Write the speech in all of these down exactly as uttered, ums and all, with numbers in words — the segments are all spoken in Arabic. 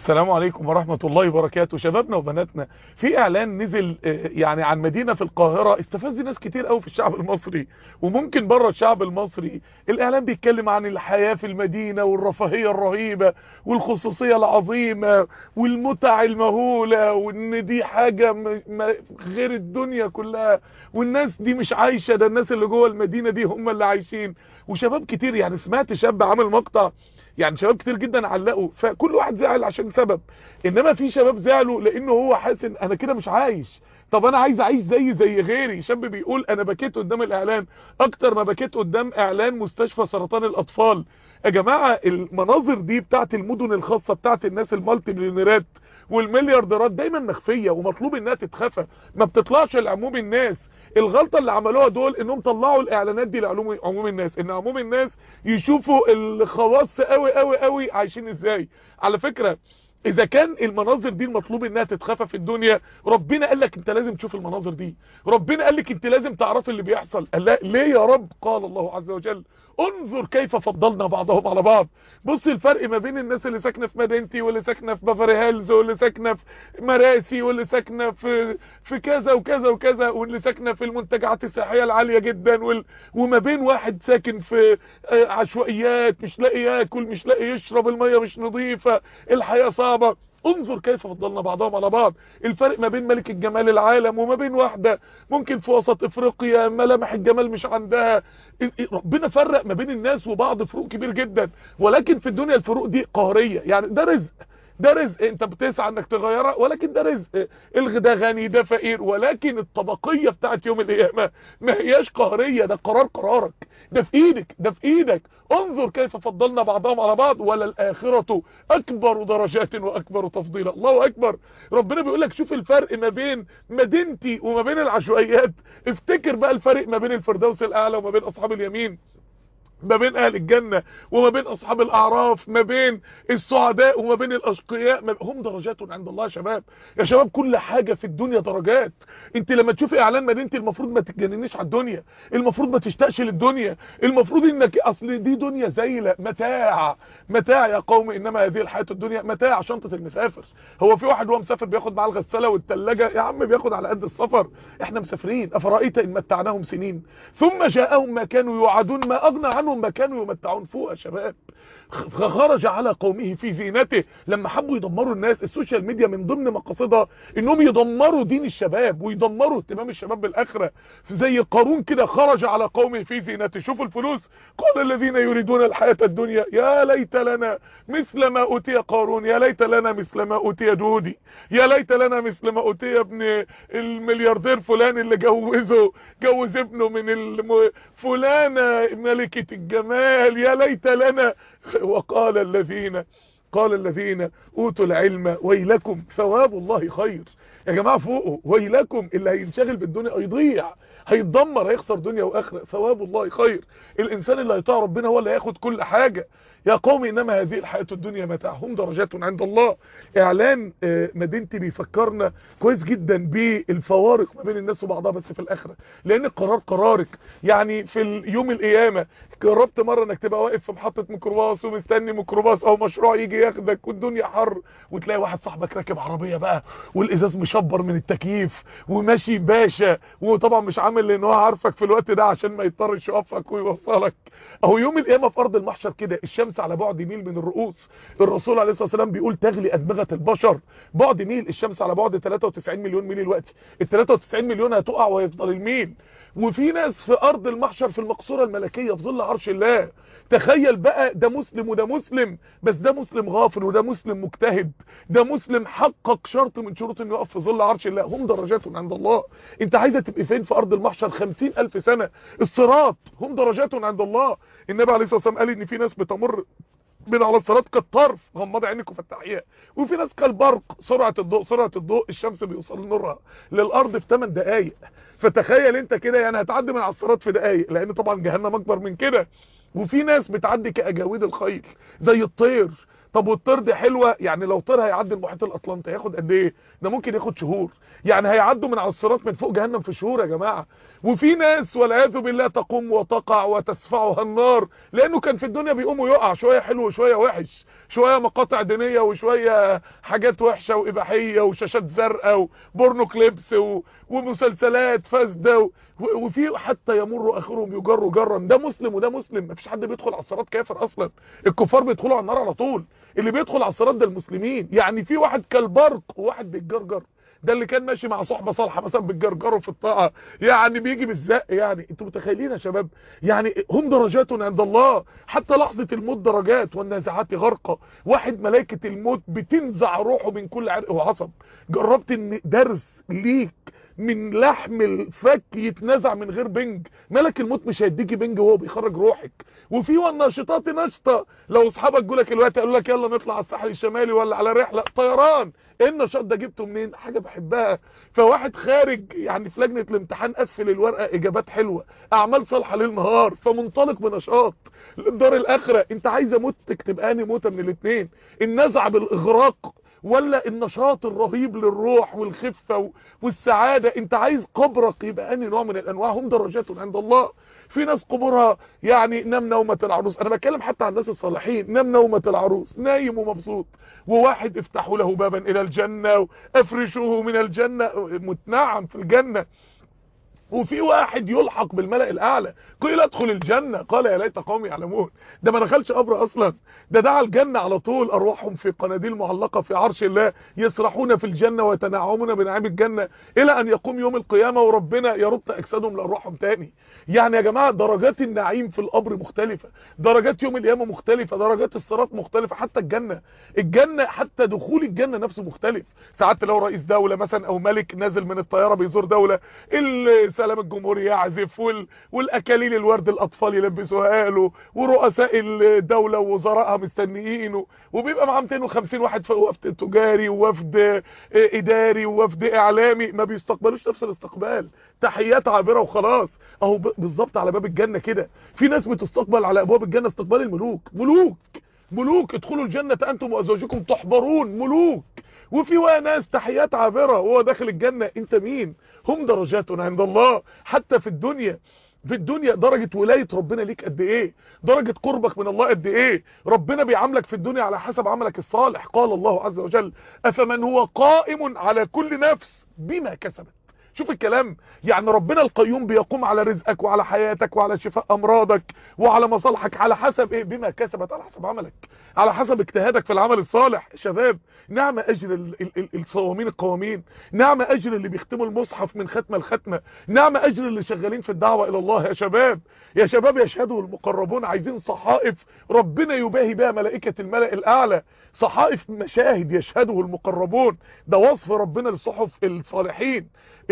السلام عليكم ورحمة الله وبركاته. شبابنا وبناتنا، في اعلان نزل آه، يعني عن مدينة في القاهرة استفز ناس كتير قوي في الشعب المصري وممكن بره الشعب المصري. الاعلان بيتكلم عن الحياة في المدينة والرفاهية الرهيبة والخصوصية العظيمة والمتع المهولة، وان دي حاجة م- م- غير الدنيا كلها، والناس دي مش عايشة، ده الناس اللي جوه المدينة دي هم اللي عايشين. وشباب كتير، يعني سمعت شاب عامل مقطع، يعني شباب كتير جدا علقوا، فكل واحد زعل عشان سبب، انما في شباب زعلوا لانه هو حاسس ان انا كده مش عايش. طب انا عايز اعيش زي زي غيري. شاب بيقول انا بكيت قدام الاعلان اكتر ما بكيت قدام اعلان مستشفى سرطان الاطفال. يا جماعة المناظر دي بتاعت المدن الخاصة بتاعت الناس المالتي مليونيرات والمليارديرات دايما مخفية ومطلوب انها تتخفى، ما بتطلعش لعموم الناس. الغلطة اللي عملوها دول انهم طلعوا الاعلانات دي لعموم عموم الناس، ان عموم الناس يشوفوا الخواص قوي قوي قوي عايشين ازاي. على فكرة اذا كان المناظر دي المطلوب انها تتخفى في الدنيا، ربنا قال لك انت لازم تشوف المناظر دي، ربنا قال لك انت لازم تعرف اللي بيحصل. قال لا ليه يا رب؟ قال الله عز وجل انظر كيف فضلنا بعضهم على بعض. بص الفرق ما بين الناس اللي ساكنه في مدينتي واللي ساكنه في بافاري هيلز واللي ساكنه في مراسي واللي ساكنه في في كذا وكذا وكذا واللي ساكنه في المنتجعات السياحيه العاليه جدا وال... وما بين واحد ساكن في آه، عشوائيات، مش لاقي ياكل، مش لاقي يشرب، الميه مش نظيفه، الحياه صعبه. انظر كيف فضلنا بعضهم على بعض. الفرق ما بين ملك الجمال العالم وما بين واحدة ممكن في وسط افريقيا ملامح الجمال مش عندها. ربنا فرق ما بين الناس وبعض فروق كبير جدا، ولكن في الدنيا الفروق دي قهرية. يعني ده رزق، ده رزق انت بتسعى انك تغيرها، ولكن ده رزق. الغدا غني ده فقير، ولكن الطبقية بتاعت يوم القيامة ما هياش قهرية، ده قرار قرارك، ده في ايدك، ده في ايدك. انظر كيف فضلنا بعضهم على بعض وللآخرة اكبر درجات واكبر تفضيلا. الله اكبر. ربنا بيقول لك شوف الفرق ما بين مدينتي وما بين العشوائيات، افتكر بقى الفرق ما بين الفردوس الاعلى وما بين اصحاب اليمين، ما بين اهل الجنة وما بين اصحاب الاعراف، ما بين السعداء وما بين الاشقياء. ما هم درجات عند الله. يا شباب يا شباب كل حاجة في الدنيا درجات. انت لما تشوفي اعلان مدينتي المفروض ما تتجننيش على الدنيا، المفروض ما تشتاقش للدنيا، المفروض انك اصل دي دنيا زيلة، متاع متاع يا قوم، انما هذه الحياة الدنيا متاع. شنطة المسافر، هو في واحد وهو مسافر بياخد معاه الغسالة والثلاجة؟ يا عم بياخد على قد السفر. احنا مسافرين. افرأيت ان متعناهم سنين ثم جاءهم ما كانوا يوعدون ما اغنى عنهم ما كانوا يمتعون. فوق يا شباب. خرج على قومه في زينته. لما حبوا يدمروا الناس، السوشيال ميديا من ضمن مقاصدها انهم يدمروا دين الشباب ويدمروا اهتمام الشباب بالاخره. زي قارون كده خرج على قومه في زينته. شوفوا الفلوس، قال الذين يريدون الحياه الدنيا يا ليت لنا مثل ما اوتي قارون، يا ليت لنا مثل ما اوتي جودي، يا ليت لنا مثل ما اوتي ابن الملياردير فلان اللي جوزه جوز ابنه من الم... فلانه ملكه الجمال، يا ليت لنا. وقال الذين قال الذين اوتوا العلم ويلكم ثواب الله خير. يا جماعه فوقه ويلكم، اللي هينشغل بالدنيا هيضيع، هيتدمر، هيخسر دنيا واخره. ثواب الله خير. الانسان اللي هيطاع ربنا هو اللي هياخد كل حاجه. يا قوم انما هذه الحياه الدنيا متاع هم درجات عند الله. اعلان آه، مدينتي بيفكرنا كويس جدا بالفوارق ما بين الناس وبعضها بس في الاخره، لان القرار قرارك. يعني في يوم القيامه جربت مره انك تبقى واقف في محطه ميكروباص ومستني ميكروباص او مشروع يجي ياخدك والدنيا حر، وتلاقي واحد صاحبك راكب عربيه بقى والازاز مشبر من التكييف وماشي باشا، وطبعا مش عامل لان هو عارفك في الوقت ده عشان ما يضطرش يوقفك ويوصلك. اهو يوم القيامه في ارض المحشر كده، الشمس على بعد ميل من الرؤوس. الرسول عليه الصلاه والسلام بيقول تغلي ادمغه البشر. بعد ميل، الشمس على بعد ثلاثة وتسعين مليون ميل دلوقتي، ال ثلاثة وتسعين مليون هتقع ويفضل الميل. وفي ناس في ارض المحشر في المقصوره الملكيه في ظل عرش الله. تخيل بقى، ده مسلم وده مسلم، بس ده مسلم غافل وده مسلم مجتهد، ده مسلم حقق شرط من شروط انه يقف في ظل عرش الله. هم درجات عند الله. انت عايزه تبقي فين في ارض المحشر؟ خمسين الف سنه. الصراط هم درجات عند الله. النبي عليه الصلاه والسلام قال ان في ناس بتمر من على الصراط كالطرف، غمض عينك وفتحيها، وفي ناس كالبرق، سرعه الضوء سرعه الضوء الشمس بيوصل نورها للارض في ثمان دقائق. فتخيل انت كده، يعني هتعدي من على الصراط في دقائق، لان طبعا جهنم اكبر من كده. وفي ناس بتعدي كاجاويد الخيل زي الطير. طب والطير دي حلوه، يعني لو طير هيعدي المحيط الاطلنطي هياخد قد ايه؟ ده ممكن ياخد شهور، يعني هيعدوا من على الصراط من فوق جهنم في شهور يا جماعه. وفي ناس والعياذ بالله تقوم وتقع وتسفعها النار، لانه كان في الدنيا بيقوم ويقع، شويه حلو وشويه وحش، شويه مقاطع دينيه وشويه حاجات وحشه واباحيه وشاشات زرقاء وبورنو كليبس و... ومسلسلات فاسده و... وفي حتى يمر اخرهم يجر جرا. ده مسلم وده مسلم، مفيش حد بيدخل على الصراط كافر اصلا، الكفار بيدخلوا على النار على طول. اللي بيدخل على الصراط ده المسلمين. يعني في واحد كالبرق وواحد بيتجرجر، ده اللي كان ماشي مع صحبه صالحه مثلا بتجرجره في الطاعه، يعني بيجي بالزق. يعني انتوا متخيلين يا شباب؟ يعني هم درجات عند الله، حتى لحظه الموت درجات. والنازعات غرقا، واحد ملائكه الموت بتنزع روحه من كل عرق وعصب. جربت ان درس ليك من لحم الفك يتنزع من غير بنج؟ ملك الموت مش هيديكي بنج وهو بيخرج روحك. وفي والناشطات نشطه، لو اصحابك جولك الوقت قالوا لك يلا نطلع على الساحل الشمالي ولا على رحله طيران، ايه النشاط ده جبته منين؟ حاجه بحبها. فواحد خارج يعني في لجنه الامتحان قفل الورقه اجابات حلوه، اعمال صالحه ليل نهار، فمنطلق بنشاط للدار الاخره. انت عايزه موتك تبقى اني موته من الاثنين؟ النزعه بالاغراق ولا النشاط الرهيب للروح والخفه والسعاده؟ انت عايز قبرك يبقى اني نوع من الانواع؟ هم درجات عند الله. في ناس قبورها يعني نام نومه العروس، انا بتكلم حتى عن الناس الصالحين، نام نومه العروس، نايم ومبسوط. وواحد افتحوا له بابا الى الجنه وافرشوه من الجنه، متنعم في الجنه. وفي واحد يلحق بالملأ الاعلى، قيل ادخل الجنه قال يا ليت قومي يعلمون. ده ما دخلش قبر اصلا، ده دعا الجنه على طول. ارواحهم في قناديل معلقه في عرش الله، يسرحون في الجنه ويتنعمون بنعيم الجنه الى ان يقوم يوم القيامه وربنا يرد اجسادهم لارواحهم تاني. يعني يا جماعه درجات النعيم في القبر مختلفه، درجات يوم القيامه مختلفه، درجات الصراط مختلفه، حتى الجنه الجنه حتى دخول الجنه نفسه مختلف. ساعات لو رئيس دوله مثلا او ملك نازل من الطياره بيزور دوله، سلام الجمهوري يعزف وال... والاكاليل الورد الاطفال يلبسوها له، ورؤساء الدوله ووزرائها مستنيينه، وبيبقى معاه مئتين وخمسين واحد في وفد تجاري ووفد اداري ووفد اعلامي، ما بيستقبلوش نفس الاستقبال، تحيات عابره وخلاص. اهو بالظبط على باب الجنه كده، في ناس بتستقبل على ابواب الجنه استقبال الملوك، ملوك ملوك ادخلوا الجنه انتم وازواجكم تحبرون، ملوك. وفي ناس تحيات عابره وهو داخل الجنه، انت مين؟ هم درجات عند الله. حتى في الدنيا، في الدنيا درجة ولاية ربنا ليك قد ايه، درجة قربك من الله قد ايه. ربنا بيعاملك في الدنيا على حسب عملك الصالح. قال الله عز وجل افمن هو قائم على كل نفس بما كسبت. شوف الكلام، يعني ربنا القيوم بيقوم على رزقك وعلى حياتك وعلى شفاء امراضك وعلى مصالحك على حسب ايه؟ بما كسبت، على حسب عملك، على حسب اجتهادك في العمل الصالح. شباب نعم اجر الصوامين القوامين، نعم اجر اللي بيختموا المصحف من ختمه لختمه، نعم اجر اللي شغالين في الدعوه الى الله. يا شباب يا شباب يشهده المقربون. عايزين صحائف ربنا يباهي بها ملائكه الملأ الاعلى، صحائف مشاهد يشهده المقربون. ده وصف ربنا للصحف الصالحين،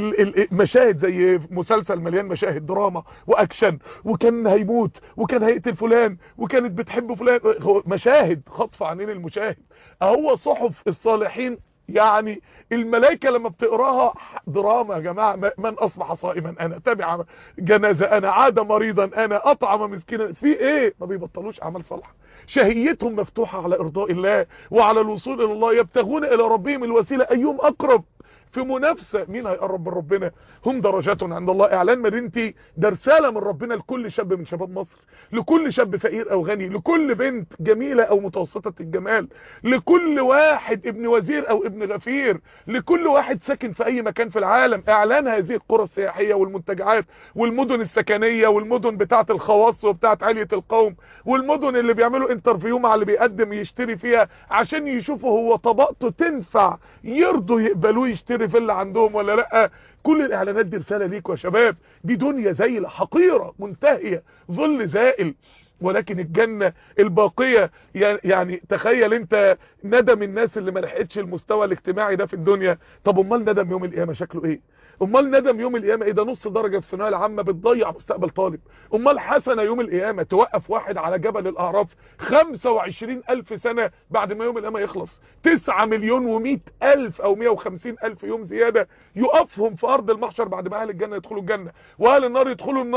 المشاهد زي مسلسل مليان مشاهد دراما واكشن، وكان هيموت وكان هيقتل فلان وكانت بتحب فلان، مشاهد خطف عنين المشاهد. اهو صحف الصالحين، يعني الملائكة لما بتقراها دراما يا جماعة. من اصبح صائما انا، تبع جنازة انا، عاد مريضا انا، اطعم مسكينا، في ايه؟ ما بيبطلوش اعمال صالحة، شهيتهم مفتوحة على ارضاء الله وعلى الوصول الى الله، يبتغون الى ربهم الوسيلة ايهم اقرب، في منافسة مين هيقرب من ربنا. هم درجات عند الله. اعلان مدينتي ده رسالة من ربنا لكل شاب من شباب مصر، لكل شاب فقير او غني، لكل بنت جميلة او متوسطة الجمال، لكل واحد ابن وزير او ابن غفير، لكل واحد ساكن في اي مكان في العالم. اعلان هذه القرى السياحية والمنتجعات والمدن السكنية والمدن بتاعة الخواص وبتاعة علية القوم، والمدن اللي بيعملوا انترفيو مع اللي بيقدم يشتري فيها عشان يشوفوا هو طبقته تنفع يرضوا يقبلوه يشتري فيلا عندهم ولا لا. كل الاعلانات دي رسالة ليكوا يا شباب. دي دنيا زايلة حقيرة منتهية، ظل زائل، ولكن الجنة الباقية. يعني تخيل انت ندم الناس اللي ما لحقتش المستوى الاجتماعي ده في الدنيا، طب امال ندم يوم القيامة شكله ايه؟ امال ندم يوم القيامة ايه؟ ده نص درجة في الثانويه العامة بتضيع مستقبل طالب. امال حسنة يوم القيامة توقف واحد على جبل الاعراف خمسة وعشرين الف سنة بعد ما يوم القيامة يخلص، تسعة مليون ومئة الف او مئة وخمسين الف يوم زيادة يقفهم في ارض المحشر بعد ما اهل الجنة يدخلوا الجنة واهل النار يدخلوا النار.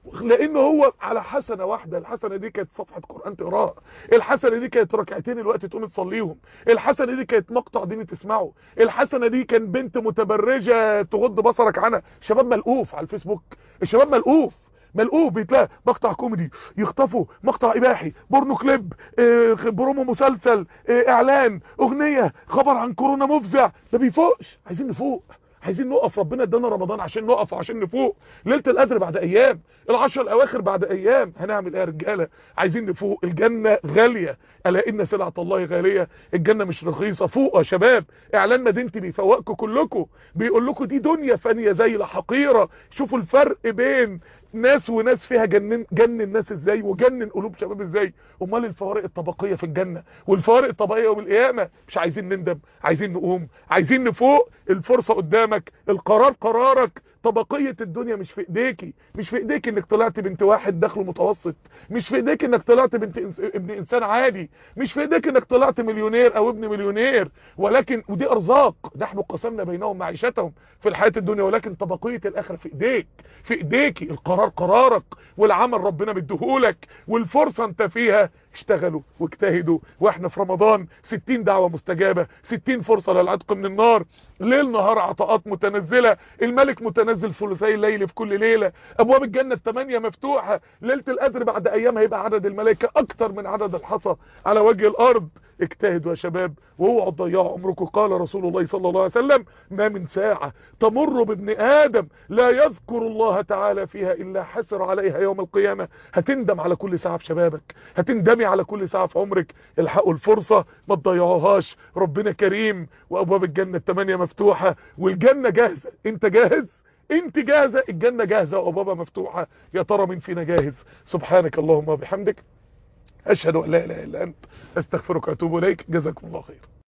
لانه هو على حسنه واحده، الحسنه دي كانت صفحه قران تقراها، الحسنه دي كانت ركعتين الوقت تقوم تصليهم، الحسنه دي كانت مقطع ديني تسمعه، الحسنه دي كان بنت متبرجه تغض بصرك عنها. شباب ملقوف على الفيسبوك، الشباب ملقوف ملقوف، بيتلاقى مقطع كوميدي يخطفوا، مقطع اباحي، بورنو كليب، اه برومو مسلسل، اه اعلان، اغنيه، خبر عن كورونا مفزع. ما بيفوقش. عايزين نفوق، عايزين نقف. ربنا ادانا رمضان عشان نقف وعشان نفوق. ليله القدر بعد ايام، العشر الاواخر بعد ايام. هنعمل ايه يا رجاله؟ عايزين نفوق. الجنه غاليه، الا ان سلعه الله غاليه. الجنه مش رخيصه. فوقوا يا شباب. اعلان مدينتي بيفوقكم كلكم، بيقول لكم دي دنيا فانيه زايله حقيره. شوفوا الفرق بين ناس وناس فيها. جنن جنن الناس ازاي وجنن قلوب شباب ازاي. امال الفوارق الطبقيه في الجنه والفوارق الطبقيه يوم القيامه. مش عايزين نندم، عايزين نقوم، عايزين نفوق. الفرصه قدامك، القرار قرارك. طبقيه الدنيا مش في ايديكي، مش في ايديك انك طلعت بنت واحد دخله متوسط، مش في ايديك انك طلعت بنت إنس... ابن انسان عادي، مش في ايديك انك طلعت مليونير او ابن مليونير. ولكن ودي ارزاق، نحن قسمنا بينهم معيشتهم في الحياه الدنيا. ولكن طبقيه الاخره في ايديك، في ايديكي. القرار قرارك، والعمل ربنا مديهولك، والفرصه انت فيها. اشتغلوا واجتهدوا. واحنا في رمضان ستين دعوه مستجابه، ستين فرصه للعتق من النار. ليل نهار عطاءات متنزله، الملك متنزل ثلثي الليل في كل ليله. ابواب الجنه الثمانيه مفتوحه. ليله القدر بعد ايام هيبقى عدد الملائكه اكتر من عدد الحصى على وجه الارض. اجتهدوا يا شباب واوعوا تضيعوا عمركم. قال رسول الله صلى الله عليه وسلم: ما من ساعه تمر بابن ادم لا يذكر الله تعالى فيها الا حسر عليها يوم القيامه. هتندم على كل ساعه في شبابك، هتندمي على كل ساعه في عمرك. الحقوا الفرصه، ما تضيعوهاش. ربنا كريم وابواب الجنه الثمانيه مفتوحه، والجنه جاهزه. انت جاهز؟ انت جاهزه؟ الجنه جاهزه وابوابها مفتوحه. يا ترى مين فينا جاهز؟ سبحانك اللهم وبحمدك، اشهد ان لا اله الا انت، استغفرك واتوب اليك. جزاكم الله خير.